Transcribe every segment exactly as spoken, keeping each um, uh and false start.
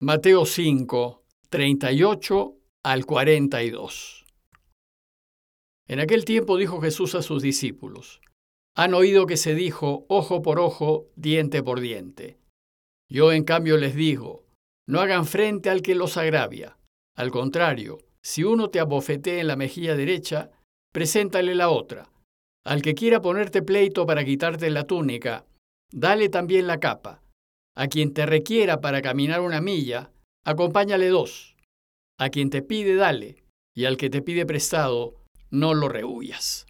Mateo cinco, treinta y ocho al cuarenta y dos. En aquel tiempo dijo Jesús a sus discípulos: Han oído que se dijo ojo por ojo, diente por diente. Yo en cambio les digo, no hagan frente al que los agravia. Al contrario, si uno te abofetea en la mejilla derecha, preséntale la otra. Al que quiera ponerte pleito para quitarte la túnica, dale también la capa. A quien te requiera para caminar una milla, acompáñale dos. A quien te pide, dale, y al que te pide prestado, no lo rehuyas.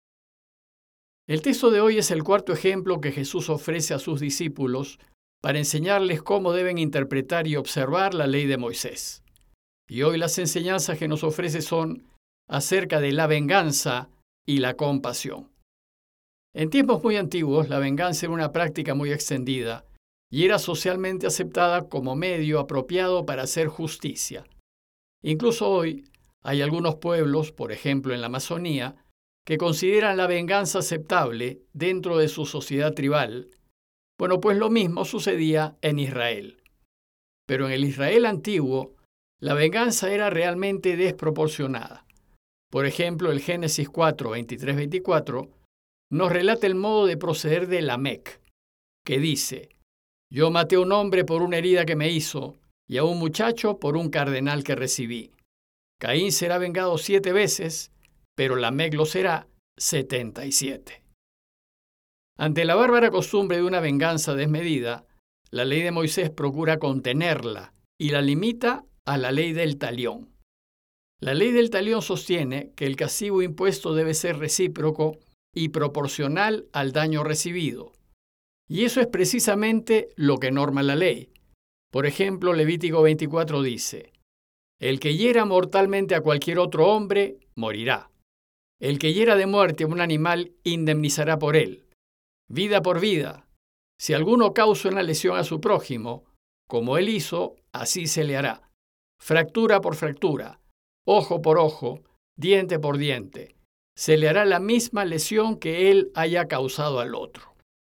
El texto de hoy es el cuarto ejemplo que Jesús ofrece a sus discípulos para enseñarles cómo deben interpretar y observar la ley de Moisés. Y hoy las enseñanzas que nos ofrece son acerca de la venganza y la compasión. En tiempos muy antiguos, la venganza era una práctica muy extendida y era socialmente aceptada como medio apropiado para hacer justicia. Incluso hoy hay algunos pueblos, por ejemplo en la Amazonía, que consideran la venganza aceptable dentro de su sociedad tribal. Bueno, pues lo mismo sucedía en Israel. Pero en el Israel antiguo, la venganza era realmente desproporcionada. Por ejemplo, el Génesis cuatro, veintitrés, veinticuatro nos relata el modo de proceder de Lamec, que dice: Yo maté a un hombre por una herida que me hizo, y a un muchacho por un cardenal que recibí. Caín será vengado siete veces, pero Lamec lo será setenta y siete. Ante la bárbara costumbre de una venganza desmedida, la ley de Moisés procura contenerla y la limita a la ley del talión. La ley del talión sostiene que el castigo impuesto debe ser recíproco y proporcional al daño recibido. Y eso es precisamente lo que norma la ley. Por ejemplo, Levítico veinticuatro dice: El que hiera mortalmente a cualquier otro hombre, morirá. El que hiera de muerte a un animal, indemnizará por él. Vida por vida. Si alguno causa una lesión a su prójimo, como él hizo, así se le hará. Fractura por fractura, ojo por ojo, diente por diente. Se le hará la misma lesión que él haya causado al otro.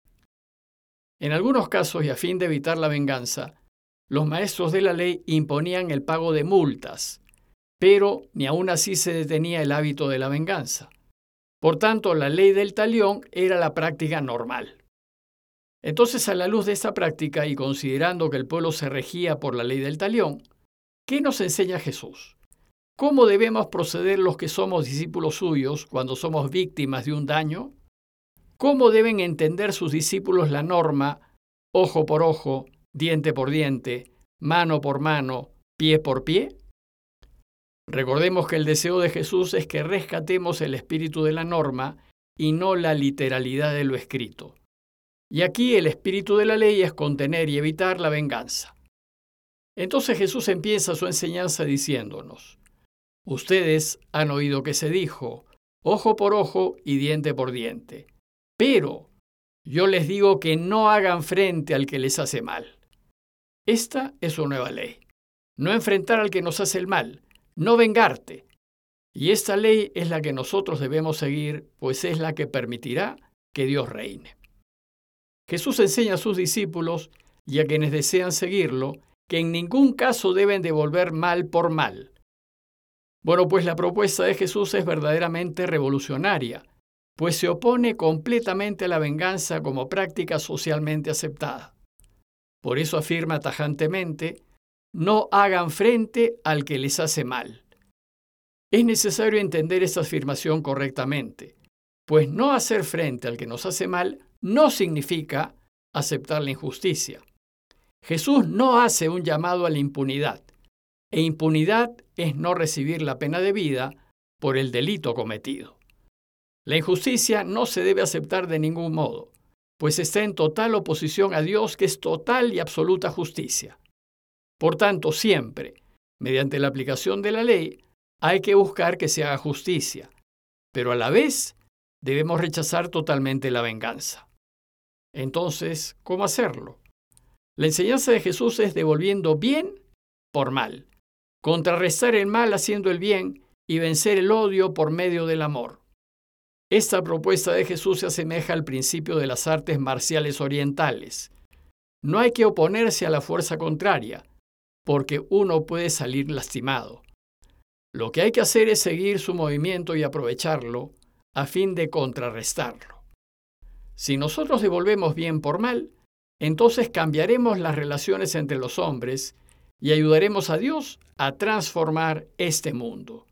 En algunos casos, y a fin de evitar la venganza, los maestros de la ley imponían el pago de multas, pero ni aún así se detenía el hábito de la venganza. Por tanto, la ley del talión era la práctica normal. Entonces, a la luz de esta práctica y considerando que el pueblo se regía por la ley del talión, ¿qué nos enseña Jesús? ¿Cómo debemos proceder los que somos discípulos suyos cuando somos víctimas de un daño? ¿Cómo deben entender sus discípulos la norma ojo por ojo, diente por diente, mano por mano, pie por pie? Recordemos que el deseo de Jesús es que rescatemos el espíritu de la norma y no la literalidad de lo escrito. Y aquí el espíritu de la ley es contener y evitar la venganza. Entonces Jesús empieza su enseñanza diciéndonos: Ustedes han oído que se dijo ojo por ojo y diente por diente. Pero yo les digo que no hagan frente al que les hace mal. Esta es su nueva ley. No enfrentar al que nos hace el mal, no vengarte. Y esta ley es la que nosotros debemos seguir, pues es la que permitirá que Dios reine. Jesús enseña a sus discípulos y a quienes desean seguirlo que en ningún caso deben devolver mal por mal. Bueno, pues la propuesta de Jesús es verdaderamente revolucionaria, pues se opone completamente a la venganza como práctica socialmente aceptada. Por eso afirma tajantemente: no hagan frente al que les hace mal. Es necesario entender esta afirmación correctamente, pues no hacer frente al que nos hace mal no significa aceptar la injusticia. Jesús no hace un llamado a la impunidad, e impunidad es no recibir la pena de vida por el delito cometido. La injusticia no se debe aceptar de ningún modo, pues está en total oposición a Dios, que es total y absoluta justicia. Por tanto, siempre, mediante la aplicación de la ley, hay que buscar que se haga justicia, pero a la vez debemos rechazar totalmente la venganza. Entonces, ¿cómo hacerlo? La enseñanza de Jesús es devolviendo bien por mal, contrarrestar el mal haciendo el bien y vencer el odio por medio del amor. Esta propuesta de Jesús se asemeja al principio de las artes marciales orientales. No hay que oponerse a la fuerza contraria, porque uno puede salir lastimado. Lo que hay que hacer es seguir su movimiento y aprovecharlo a fin de contrarrestarlo. Si nosotros devolvemos bien por mal, entonces cambiaremos las relaciones entre los hombres y ayudaremos a Dios a transformar este mundo.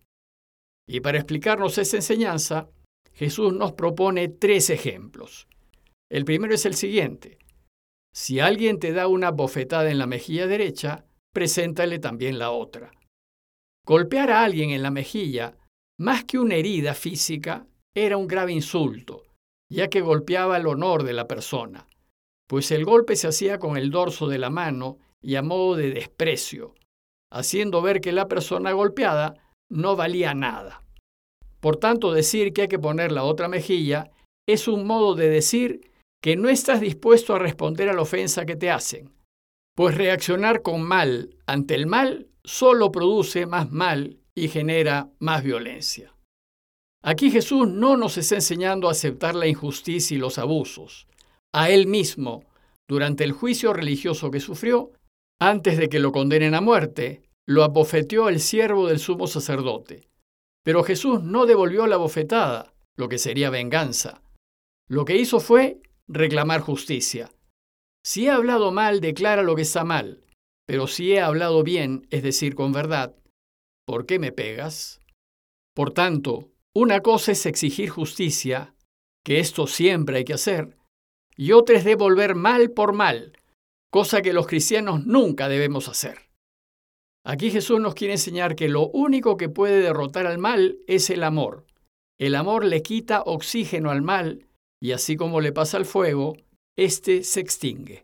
Y para explicarnos esta enseñanza, Jesús nos propone tres ejemplos. El primero es el siguiente. Si alguien te da una bofetada en la mejilla derecha, preséntale también la otra. Golpear a alguien en la mejilla, más que una herida física, era un grave insulto, ya que golpeaba el honor de la persona, pues el golpe se hacía con el dorso de la mano y a modo de desprecio, haciendo ver que la persona golpeada no valía nada. Por tanto, decir que hay que poner la otra mejilla es un modo de decir que no estás dispuesto a responder a la ofensa que te hacen, pues reaccionar con mal ante el mal solo produce más mal y genera más violencia. Aquí Jesús no nos está enseñando a aceptar la injusticia y los abusos. A Él mismo, durante el juicio religioso que sufrió, antes de que lo condenen a muerte, lo abofeteó el siervo del sumo sacerdote. Pero Jesús no devolvió la bofetada, lo que sería venganza. Lo que hizo fue reclamar justicia. Si he hablado mal, declara lo que está mal, pero si he hablado bien, es decir, con verdad, ¿por qué me pegas? Por tanto, una cosa es exigir justicia, que esto siempre hay que hacer, y otra es devolver mal por mal, cosa que los cristianos nunca debemos hacer. Aquí Jesús nos quiere enseñar que lo único que puede derrotar al mal es el amor. El amor le quita oxígeno al mal, y así como le pasa al fuego, éste se extingue.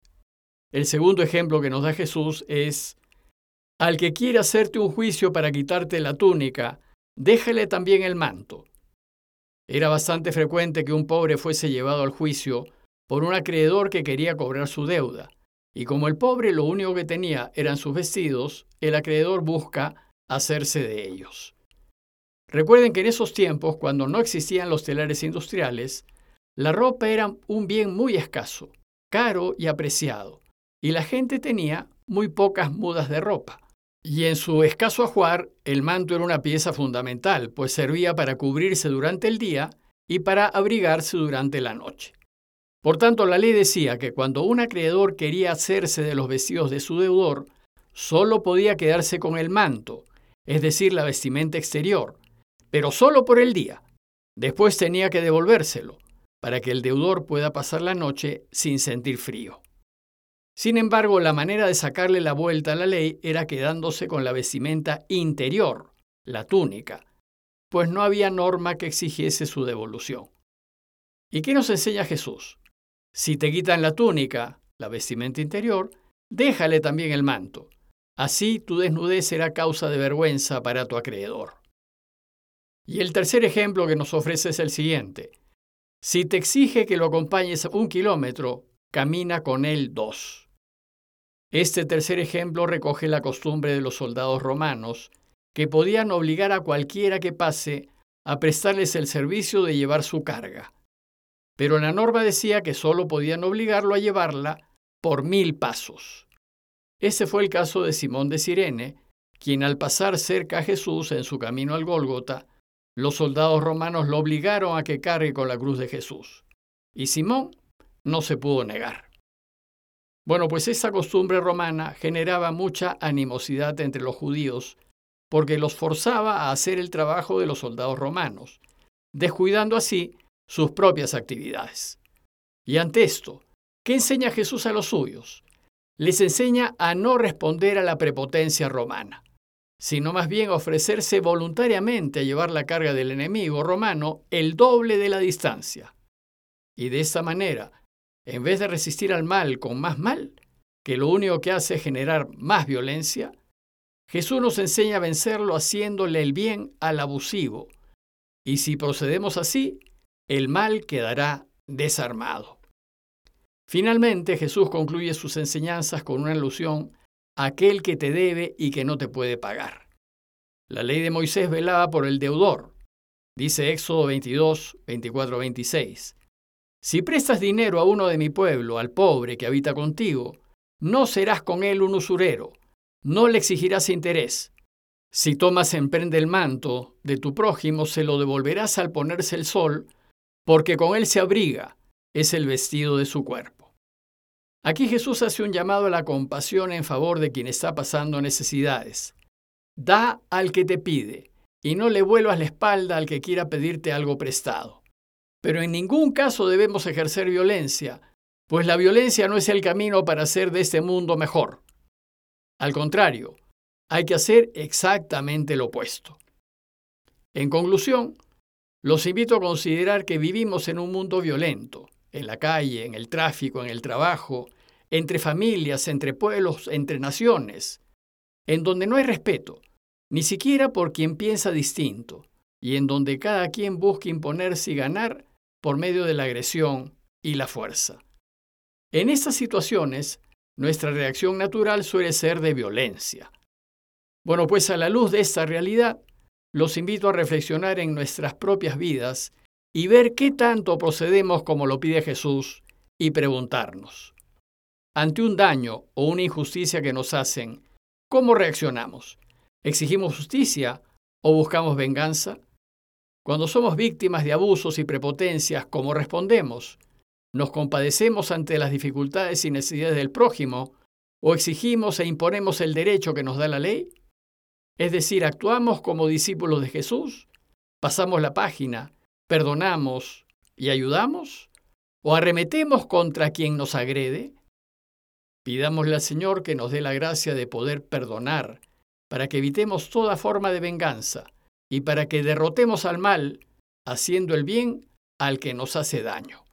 El segundo ejemplo que nos da Jesús es: al que quiere hacerte un juicio para quitarte la túnica, déjale también el manto. Era bastante frecuente que un pobre fuese llevado al juicio por un acreedor que quería cobrar su deuda, y como el pobre lo único que tenía eran sus vestidos, el acreedor busca hacerse de ellos. Recuerden que en esos tiempos, cuando no existían los telares industriales, la ropa era un bien muy escaso, caro y apreciado, y la gente tenía muy pocas mudas de ropa. Y en su escaso ajuar, el manto era una pieza fundamental, pues servía para cubrirse durante el día y para abrigarse durante la noche. Por tanto, la ley decía que cuando un acreedor quería hacerse de los vestidos de su deudor, solo podía quedarse con el manto, es decir, la vestimenta exterior, pero solo por el día. Después tenía que devolvérselo, para que el deudor pueda pasar la noche sin sentir frío. Sin embargo, la manera de sacarle la vuelta a la ley era quedándose con la vestimenta interior, la túnica, pues no había norma que exigiese su devolución. ¿Y qué nos enseña Jesús? Si te quitan la túnica, la vestimenta interior, déjale también el manto. Así tu desnudez será causa de vergüenza para tu acreedor. Y el tercer ejemplo que nos ofrece es el siguiente. Si te exige que lo acompañes un kilómetro, camina con él dos. Este tercer ejemplo recoge la costumbre de los soldados romanos, que podían obligar a cualquiera que pase a prestarles el servicio de llevar su carga. Pero la norma decía que solo podían obligarlo a llevarla por mil pasos. Ese fue el caso de Simón de Cirene, quien al pasar cerca a Jesús en su camino al Gólgota, los soldados romanos lo obligaron a que cargue con la cruz de Jesús. Y Simón no se pudo negar. Bueno, pues esa costumbre romana generaba mucha animosidad entre los judíos porque los forzaba a hacer el trabajo de los soldados romanos, descuidando así sus propias actividades. Y ante esto, ¿qué enseña Jesús a los suyos? Les enseña a no responder a la prepotencia romana, sino más bien a ofrecerse voluntariamente a llevar la carga del enemigo romano el doble de la distancia. Y de esta manera, en vez de resistir al mal con más mal, que lo único que hace es generar más violencia, Jesús nos enseña a vencerlo haciéndole el bien al abusivo. Y si procedemos así, el mal quedará desarmado. Finalmente, Jesús concluye sus enseñanzas con una alusión a aquel que te debe y que no te puede pagar. La ley de Moisés velaba por el deudor. Dice Éxodo veintidós, veinticuatro, veintiséis. Si prestas dinero a uno de mi pueblo, al pobre que habita contigo, no serás con él un usurero, no le exigirás interés. Si tomas en prenda el manto de tu prójimo, se lo devolverás al ponerse el sol, porque con él se abriga, es el vestido de su cuerpo. Aquí Jesús hace un llamado a la compasión en favor de quien está pasando necesidades. Da al que te pide, y no le vuelvas la espalda al que quiera pedirte algo prestado. Pero en ningún caso debemos ejercer violencia, pues la violencia no es el camino para hacer de este mundo mejor. Al contrario, hay que hacer exactamente lo opuesto. En conclusión, los invito a considerar que vivimos en un mundo violento, en la calle, en el tráfico, en el trabajo, entre familias, entre pueblos, entre naciones, en donde no hay respeto, ni siquiera por quien piensa distinto, y en donde cada quien busca imponerse y ganar por medio de la agresión y la fuerza. En estas situaciones, nuestra reacción natural suele ser de violencia. Bueno, pues a la luz de esta realidad, los invito a reflexionar en nuestras propias vidas y ver qué tanto procedemos como lo pide Jesús y preguntarnos, ante un daño o una injusticia que nos hacen, ¿cómo reaccionamos? ¿Exigimos justicia o buscamos venganza? Cuando somos víctimas de abusos y prepotencias, ¿cómo respondemos? ¿Nos compadecemos ante las dificultades y necesidades del prójimo o exigimos e imponemos el derecho que nos da la ley? Es decir, ¿actuamos como discípulos de Jesús? ¿Pasamos la página, perdonamos y ayudamos? ¿O arremetemos contra quien nos agrede? Pidámosle al Señor que nos dé la gracia de poder perdonar, para que evitemos toda forma de venganza y para que derrotemos al mal, haciendo el bien al que nos hace daño.